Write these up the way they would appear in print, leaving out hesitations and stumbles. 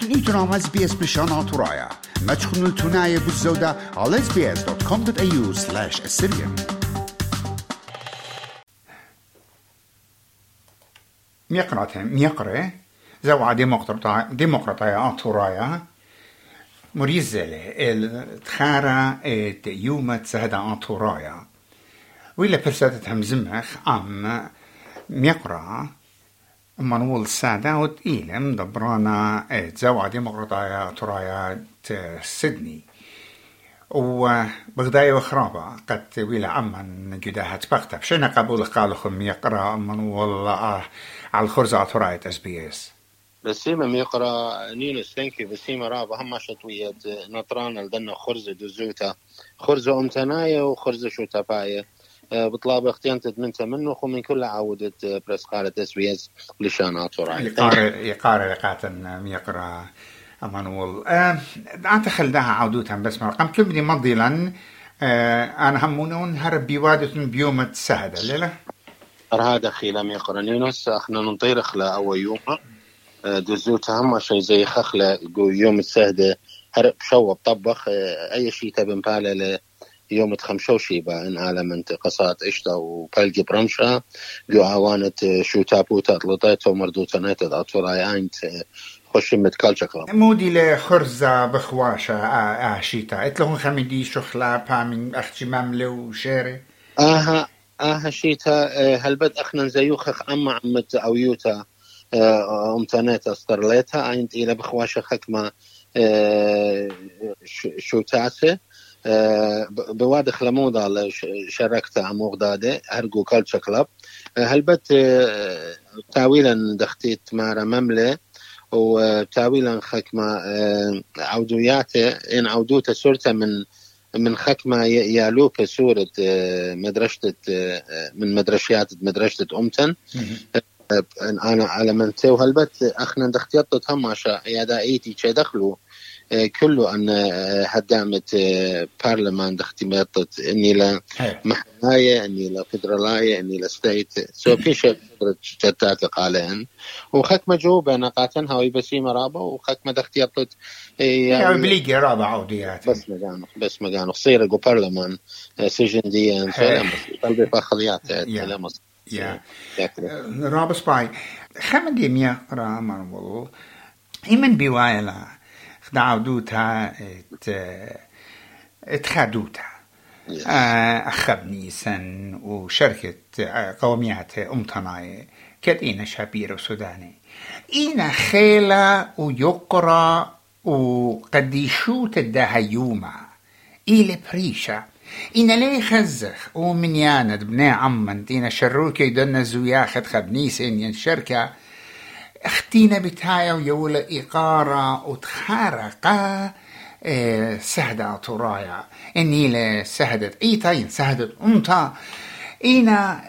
نيتنا اس بي اس بلشان ترايا ما تخنوا التناية بالزودة على sbs.com.au/Assyrian. ميقرة زوعة ديمقراطية ترايا مريزلة التخارة يوم تسهد ترايا وإلا برساتة همزمخ عم ميقرة منول السادة وتقيلم دبرانا زوعة ديمقراطية ترايا سيدني وبغداية وخرابة قد ويلا عمان جداها تبغتب شنا قبول قالهم يقرأ منول على الخرزة ترايا SBS بسيمة ميقرا نينوس ثانك يو بسيمة رابا هم شطوية نطران لدنا خرزة دزوتا خرزة أمتناية وخرزة شوتاباية بطلاب اختيانتد منه ومن كل عودة برس قارة SBS لشانات وراي يقارئ لقاتن ميقرا أمانول أنت خلدها عودوتها بس مرقم كل بدي مضيلا أنا همونون هرب بيوادة بيوم سهدة ليلة هذا خيلا ميقرا نينوس احنا ننطير خلا أول يوم دزوتها هم شيء زي خخلة يوم السهدة هرب شو بطبخ أي شيء تبن باله يوم تخمشو شيبا إن عالمنت قصات إشتا وبلجي برمشا جو عوانت شو تابوتا طلطيتو مردوتانيت أطوراي آينت خوشمت كالشكرا مودي لخرزة بخواشة شيتا اتلهم خميدي شخلا بامين أختي مملو وشيري شيتا هلبت أخنا زيوخخ أما عمت أويوتا أمتانيت أسترليتها آينت إلى بخواشة خكمة شو تاسه بواد خلموضة شاركت عموغ دادة هرقو كالتشا كلاب هلبت تاويلا دختيت مارا مملة وتاويلا خكمة عودوياته إن عودوته صورته من خكمة يالوك صورة مدرسة من مدرسة أمتن أنا على منتو هلبت أخنا دختيطت هماشا يادائيتي چه دخلوا كله أن هدامت بارلمان دختيماتت إني لا محلاية إني لا فدرالاية إني لا ستيت سو كل شيء جتات قالين وخك مجوبة نقاتنها ويبسيمة رابا وخك ما دختيماتت يعني بليجي رابا عوديات بس مجانو صير جو بارلمان سجن دي قلبي فخليات لمص رابا سباي خمدي ميا رامان والله إيمن بيوايلا خدعودوتها اتخادوتها أخبني سن وشركة قوميات أمتناي كدينا شابير وسوداني إينا خيلة ويقرأ وقديشو تدها يوما إلي بريشة إنا لي خزخ ومن ياند بني عمان دينا شروكي يدنا زوياخد خبنيسين ين شركة اختينا بتايا ويولا إقارة وتخارقة سهدة طرايا إني لسهدت إيتاين سهدت أمتا إينا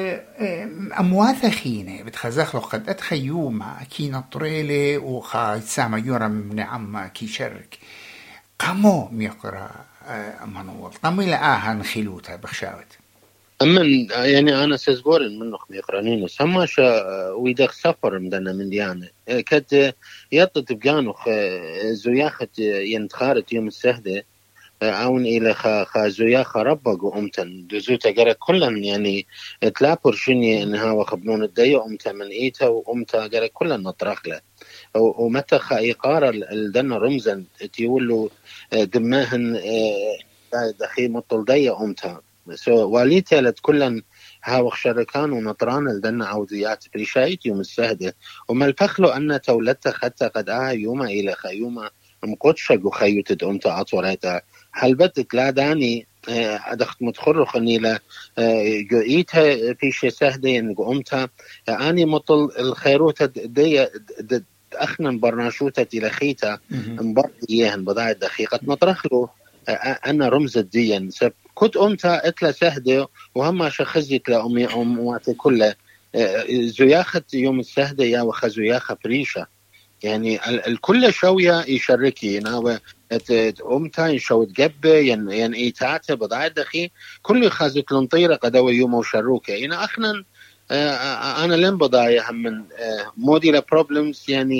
أمواثخينة بتخزخ له قد أتخيوما كينا طريلي وخا يتسامى يورا من عما كي شرك قامو ميقرا منوال قامو إلى آهن خلوتا بخشاوت أمن يعني أنا سيزبورن منه ميقرانين سماشا ويدخ سفر مدنا من ديانة كد يطلت بجانوخ زوياخت ينتخارت يوم السهدة عون إلى خا زوياخ ربق أمتن دزوتا جرى كلن يعني تلابر شني إنها وخبنون الدية أمتا من إيتا وأمتا جرى كلن نطرق له ومتى خا إقارة الدنا رمزا تيولوا دماهن دخي مطل دية أمتا واليتي لت كلن هاوخ شركان ونطران لدنا عوديات بريشايت يوم السهدة وما الفخلو أن تولدت حتى قد يوم إلى خيوم مقدشة خيوتد أمتا أطوريتا هل بدت لا داني أدخت متخرخ أني لا جوئيتها في شي سهدة ينقو أمتا أني مطل الخيروتة دي أخنا برناشوتة إلى خيتا مبرديهن بضاعة دقيقة نطرخلو أنا رمز الدين كنت أمتا إتلا سهدة وهم شخزت لأمي أمواتي كلها زياخة يوم السهدة يا وخزياخة بريشة يعني الكل شوية يشاركي ناوى أمتا يشوت جبة ين إيتاته بضاعة دخي كل خازت لنطيرة قدوى يوم وشروكة يعني أخنا أنا لم بضايا هم من موديلا بروبلمز يعني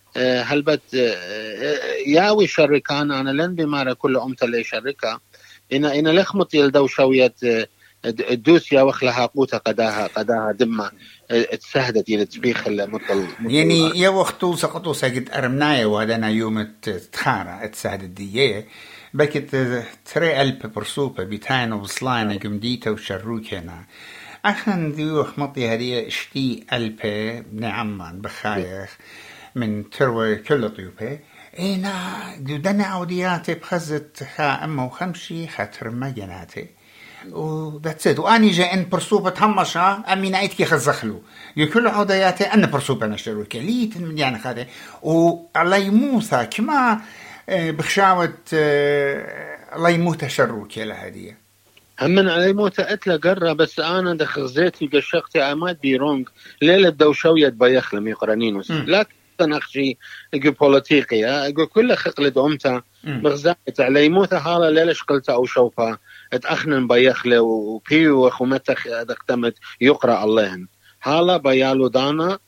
هلبت ياوي شركان أنا لن بمارا كل أمتا اللي شركة إن لخمط يلدو شوية الدوسيا وخلها قوتها قداها دمة تسهدت إلى تبيخ المطل يعني يا وقتو سقطو ساقط أرمنايا وهذا يوم تخارة تسهد الدية بكت تري ألب برسوبة بيتاين وبصلانا جمديتا وشروكينا أخن ديوخ مطي هذه اشتي ألب نعمان بخايخ من تروي كل طيوبه إنا دودنا عودياتي بخزت خا أما وخمشي خاطر مجناتي وذاتسيت واني جاي ان برسوبة همشا امين عيد كي خزخلو يكل عودياتي ان برسوبة نشترو كليت من يعني خاطر وعلي موسى كما بخشاوة علي موسى شرو كلا هدية همن علي موسى اتلا قرة بس انا دخزيتي قشقتي عماد بيرونج ليلة دوشوية بيخلم يقرنينوس لكن أخشي يقول بوليتيقيا يقول كل خقلة أمتا بغزايت علي موثى هالا ليلش قلت أو شوفا اتأخنن بيخلة وبيو وخمتخ اختمت يقرأ اللهن هالا بيالو دانا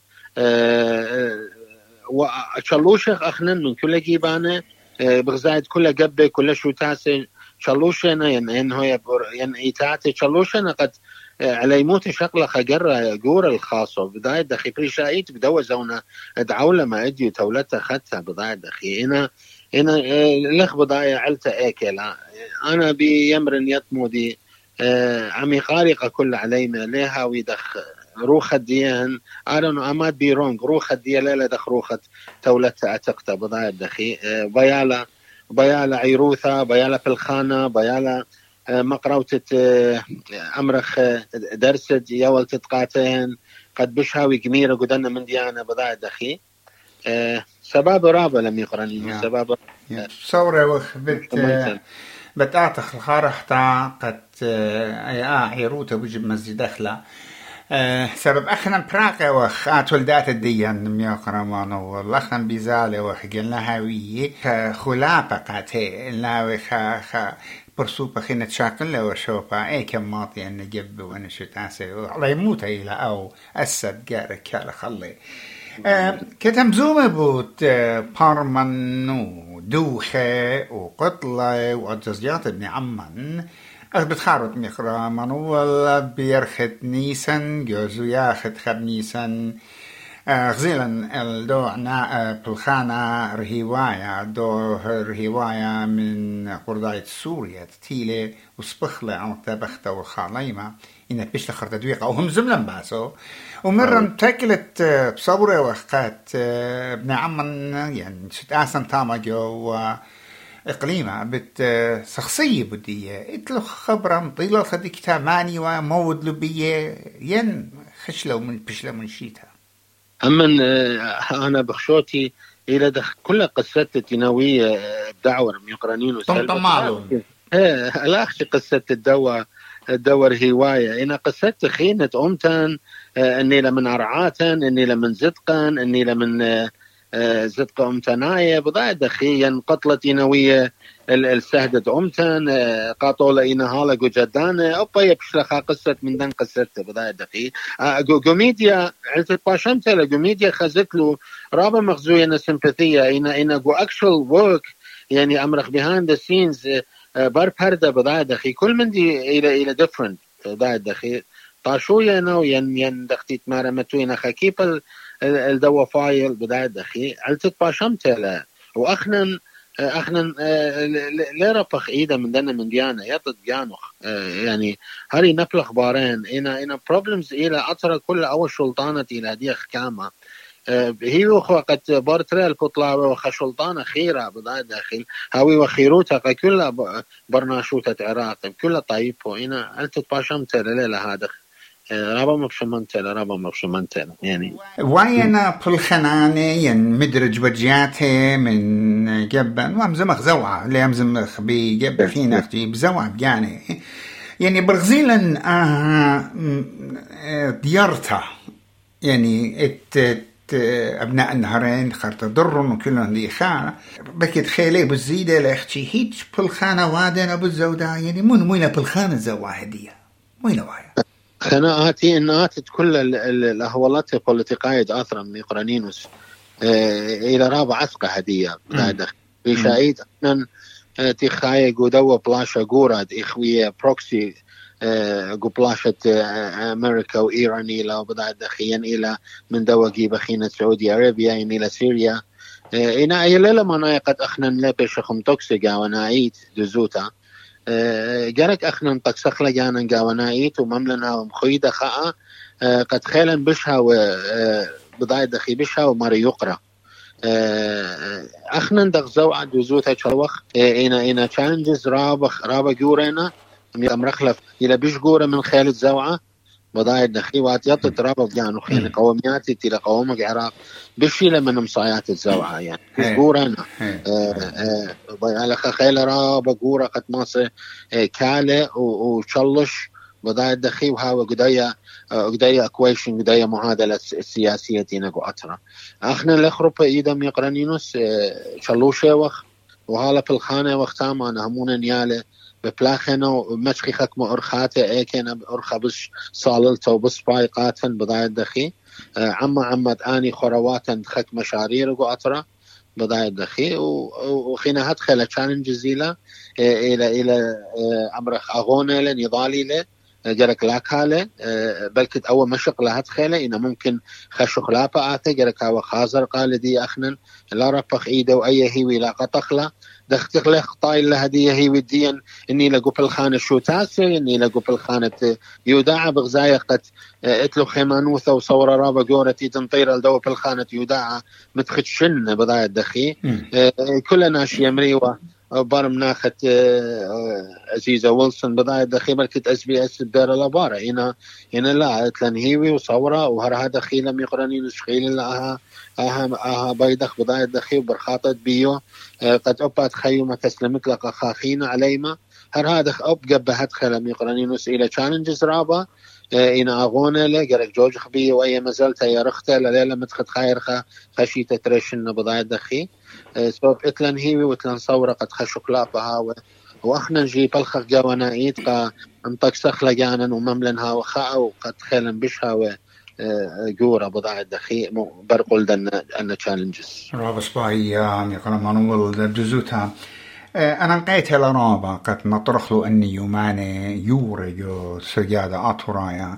وشلوشخ أخنن من كل جيبانة بغزايت كل قبة كل شو تاسي شلوشنا ين هو ين إيتاتي شلوشنا قد على يموت شغله خجر جور الخاصه بدايه دخي بريشايت بدو زونه دعوله ما ادي تولته خدتها بدايه دخي هنا لخ بدايه علته اكلا انا بيمرن يطمودي عمي خارقه كل علينا لها ويدخ روخ الديان انا اماد بيرونج روخ الديان لا دخ روخه تولته اتقته بدايه دخي بيالا عيروثه بيالا في الخانه بيالا مقروتة أمرخ درسد يوال تتقاتين قد بشهاوي كميرة قدنا من ديانا بضاعة دخي سباب رابع لم يقرني سباب صورة وخ بتعتخ الخارح تا قد عيروته بجب مزي دخلة سبب أخنا براقة وخ ولدات الديان ميقرمان والأخنا بيزالة وخ قلنا هاوية خلافة قاتي لا وخ برسوبة خينة شاكل لو شوفا اي كم ماطي ان جب وانا شتاسي على يموت الى او اسد جارك كالا خلي كتم زومة بوت بارمنو دوخة وقطلة وعجزيات ابن عمان بتخارط ميقرا منول بيرخت نيسان جوزو ياخد خب نيسان غزيلا الدو بالخانة رهواية دو رهواية من قرضاية سوريا تيلي وسبخلة عم تبختة وخاليمة إنك بيش لخرت دويقة وهم زملن باسو ومرة تاكلت بصورة وقت ابن عمان يعني ستاسن تاما جو إقليمة بت شخصية بدية اتلو خبرة مطيلة خدك تاماني ومود لبية ين خشلو من بشلو من شيتها أمن أنا بخشوتي إلى دخل كل قصة تناوية بدعوة من يقرنين وسلبة لا أخشي قصة الدور هواية إن قصة خينة أمتن إني لمن أرعاتن إني لمن زدقن إني لمن زدق أمتناية بضاعة دخيا قتلت إنوية السهدة أمتن قاطولة إنها لقو جدانة أوبا يبشلخها قصة من دان قصة بضاعة دخي قوميديا علتت باشمتها لقوميديا خزت له رابا مخزوية سمباثية إن قو actual work يعني أمرخ behind the scenes بار بردة بضاعة دخي كل من دي إلى different بضاعة دخي طاشوية نو ين دختي تمارا متوين خكيب الدوا فايل بداية دخي علتت باشمتها له وأخنا لا رفخ إيدا من دنا من ديانا يطد جانوخ يعني هاري نفلخ بارين إنا problems إلى أطرى كل أول شلطانة إلى دي أخكامة هي وقت بارتري البطلة وخشلطانة خيرة بداية داخل هاوي وخيروتها كل برناشوتة عراق كل طيبه إنا علتت باشمتها لليلة هذا رابا مبشمنتل يعني وينا بالخنانة ين مدرج وجاته من جبن وامزمخ زوعة اللي امزمخ بجب فينا اختي بزوعة بجاني يعني برغزيلا ديارتا يعني ابناء النهرين خرط ضرن وكلهم دي خانة بكت خيلي بالزيدة لاختي هيج بالخانة وادنا بالزودة يعني موينة بالخانة زوعة هدية موينة وايا خناقاتي إنات كل الأهوالات البوليتيقية أثرا من قرانينوس إلى رابع عسقة هدية بداية بشايد أن تخاية قدوة بلاشة قورد إخوية بروكسي قبلاشة أمريكا وإيران إلى بداية دخيا إلى من دوقي بخينة سعودية عربية إلى سوريا إنا أيلا ما قد أخنن لبش خمتوكسي ونايت دزوتا جارك أخنن تكسخ لجانا قاونايت ومملنا ومخيدة خاء قد خيلا بشها وبضاية دخي بشها وماري يقرأ أخنن دغزو عد دزوتا شلوخ إنا تشالنجز رابا جورينا مرخلف إلى بيش جورة من خيال الزوعة بضايع دخي واتيط ترابط جانو خيني قومياتي تيلا قومك عراق بشيلة من مصايات الزوعة يعني بيش جورة أنا على خيل رابا جورة قد ماصي كالة وشلش بضايع دخي وهاو قدايا اكويشن قدايا معادلة السياسية تيناقو أترى أخنا الأخروبا إيدام يقرانينوس شلوشي وخ وهالا في الخانة وختام أنا همونا نيالة ببلاخنا مشخي خكم أرخاته إيكينا أرخا بش صاللته وبس بايقاتن بضايا دخي عمد آني خرواتن خك مشارير وقطرة بضايا دخي وخينا هدخل تشالنجز إلى أمرخ أغونة لنضالي له جرك لاكاله بلكت أول مشق لها تخيله إنه ممكن خشق لابا آته جرك هوا خازر قال دي أخنن لا رفخ إيده وأي هيوي لا قطخله دختخ له خطاي لها دي هيوي ديا إني لقوب الخانة شو تاسي إني لقوب الخانة يوداع بغزاية قد اتلو خيمانوثة وصورة رابا جورتي تنطير الدوب الخانة يوداع متخدشن بضايا الدخي كلنا شي مريوة بارم ناخت عزيزة ويلسون بضايا دخي مركت SBS بدار الأبارة هنا لا تلنهيوي وصورة وهرها دخي لم يقرنين الشخيل لها بيدخ بضايا دخي وبرخاطة بيو قد أبات خيومة تسلمت لك خاخين عليما هذا أبقى خلم يقرنين إلى تشالنجز رابا إنا أغونا لقرق جوج خبيه وأي مزالتا يرختا لليلة متخد خايرخا خشيتا تريشن بضايا دخي سبب إتلان هيوي وإتلان صورة قد خشق لابها وأخنا نجي بلخخ جوانايت قا انطق سخلة جانا ومملنها وخاء وقد خيلا بشها جورة بضاعة دخي برقل دنا تشالنجز رابس باي يقول مانويل دزوتا أنا نقيت هالرابع قد نطرخ له أني يوماني يورجو سجادة أطرايا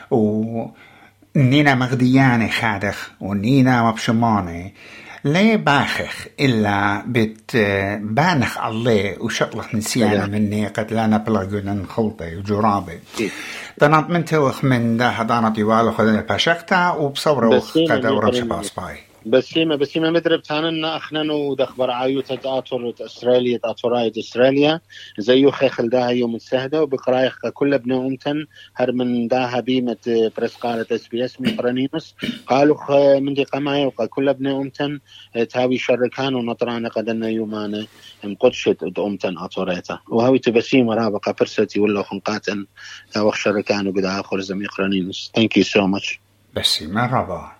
ونينا مغدياني خادخ ونينا مبشماني ليه باخخ إلا بانخ الله وشطلخ نسيانة مني قد لا نبلغ خلطي وجرابي دانت من توخ من ده دانت يوالو خدني باشكتا وبصورة قد أورم شباس باي بسيمة مدرب تاننا أخنن ودخبر عايوتة آتور أستراليا آتورايد أستراليا زيو خيخل داها يوم السهدة وبقرايخ كل ابن أمتن هر من داها بيمة برسقالة SBS من قرانينوس قالوا من دي قماية وقال كل ابن أمتن تاوي شركان ونطران قدنا يومانا مقدشت أمتن آتوريتا وهاوي تبسيمة رابقة فرستي ولا خنقاتن وخ شركان وقد آخر زمي قرانينوس Thank you so much بسيمة رابقة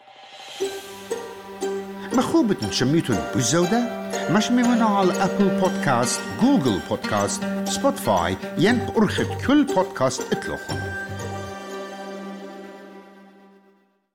مخوبة شميتون بالزودة مش ميونا على أبل بودكاست جوجل بودكاست سبوتيفاي ين أرخد كل بودكاست اطلقهم